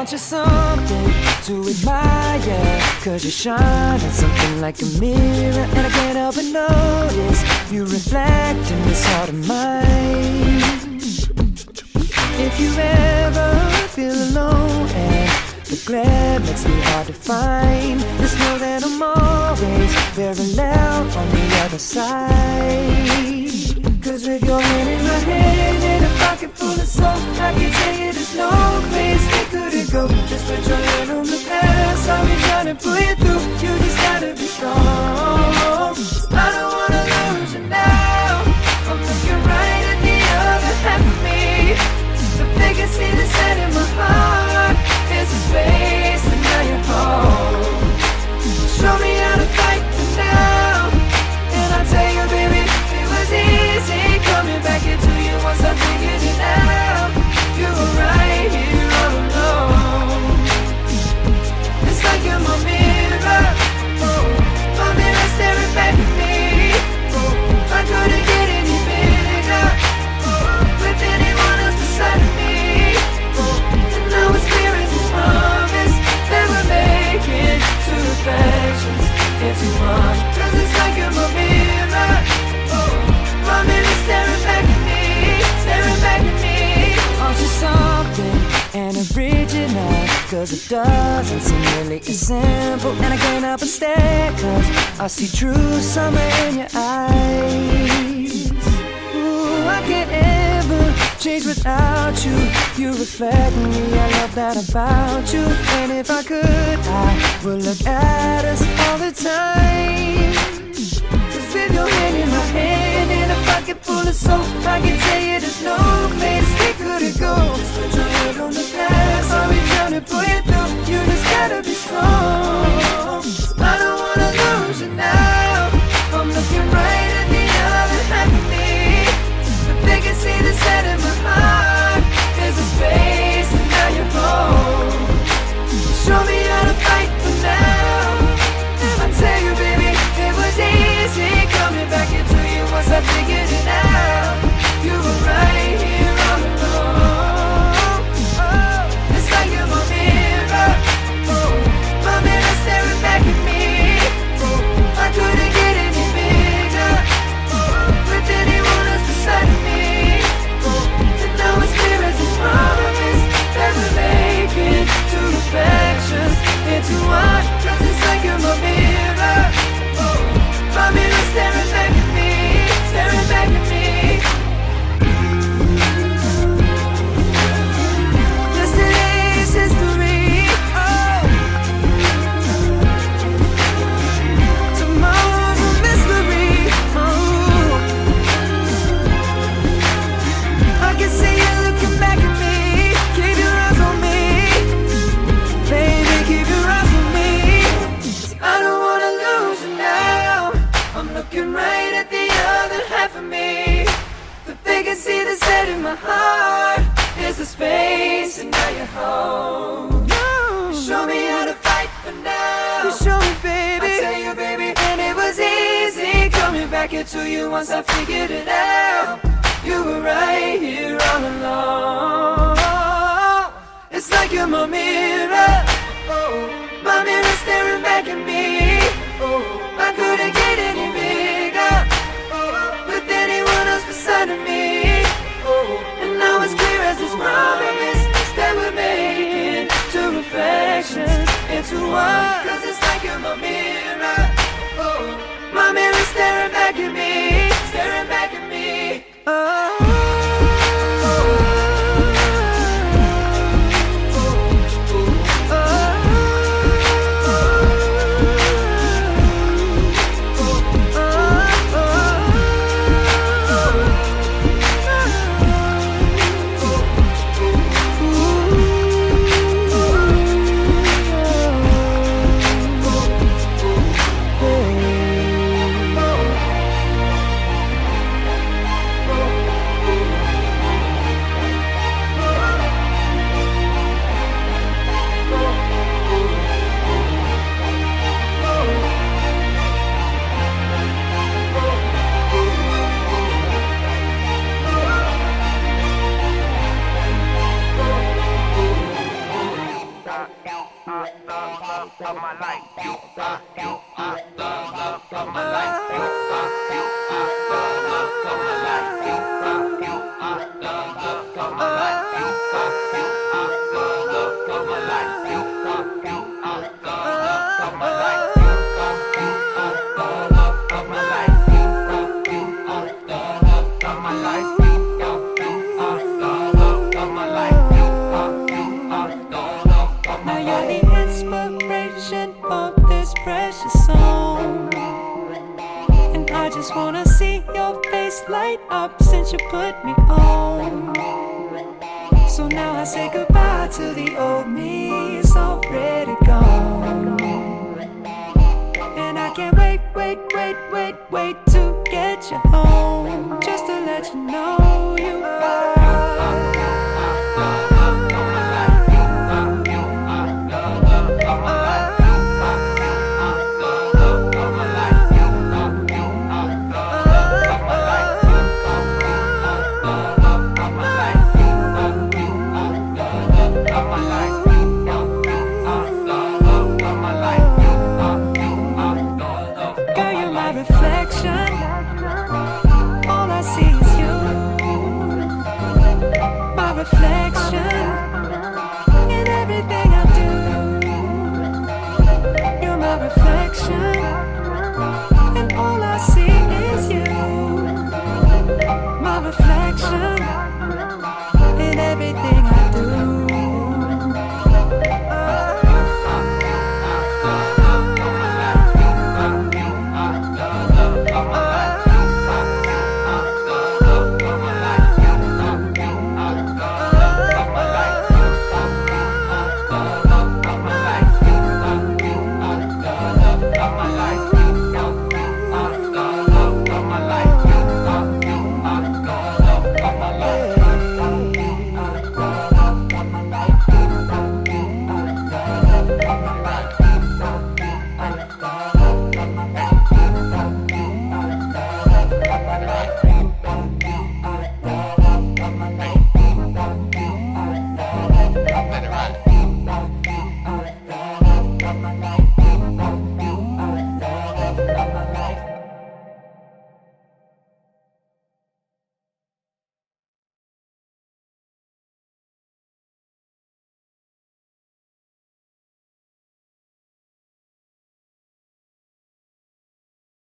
Aren't you something to admire? Cause you shine at something like a mirror, and I can't help but notice you reflect in this heart of mine. If you ever feel alone and the glare makes me hard to find, just know that I'm always parallel on the other side. Cause with your hand in my hand and a pocket full of soap, I can tell you there's no place we couldn't go. Just put your hand on the past, I'll be trying to pull you through. You just gotta be strong. I don't wanna lose you now. I'm looking right at the other half of me. The vacancy that's set in my heart is a space, and now you're home. Show me how to fight for now, and I'll tell you, baby, it was easy coming back into you once I figured it out. You were right here all alone. It's like you're my mirror, my mirror staring back at me. I couldn't get any bigger with anyone else beside me. And now it's clear as this promise that we're making two reflections into one. Cause it's like you're my mirror, my mirror staring back at me, staring back at me. Aren't you something and original? Cause it doesn't seem really as simple, and I can't help but stare, cause I see true summer in your eyes. Ooh, I can't ever change without you. You reflect me, I love that about you. And if I could, I would look at us all the time. Cause with your hand in my hand and a pocket full of soap, I can tell you there's no place we couldn't go. Just put your head on the past, I'll be trying to pull you through. You just gotta be strong. I don't wanna lose you now. I'm looking right at the other half of me. The vacancy that's set in my heart is a space, and now you're home. Show me how to fight for now. I tell you, baby, it was easy coming back into you once I figured it out. You were right here all alone. It's like you're my mirror, my mirror staring back at me. I couldn't get any bigger with anyone else beside me. And now it's clear as this promise that we're making two reflections into one. Cause it's like you're my mirror, my mirror staring back at me, staring back at me. Yesterday's history, tomorrow's a mystery. I can see you looking back at me. Keep your eyes on me, baby, keep your eyes on me. I don't wanna lose you now. I'm looking right at the other half of me. The vacancy that's set in my heart is the space, and now you're home. Show me how to fight for now. You show me, baby. I tell you, baby, and it was easy coming back into you once I figured it out. You were right here all along. It's like you're my mirror, my mirror staring back at me. I couldn't get any bigger with anyone else beside of me. And now it's clear as this promise that we're making two reflections into one. Cause it's like you're my mirror, my mirror staring back at me, staring back at me. love of my life. You are the love of my life. You are the love of my life. You are the love of my life. You are the love of my life. You are the love of my life. You are the love of my life. You are the love of my life. You are the love of my life. You are the love of my life. Now you're the inspiration for this precious song, and I just wanna see your face light up since you put me on. So now I say goodbye to the old me, it's already gone. And I can't wait to get you home, just to let you know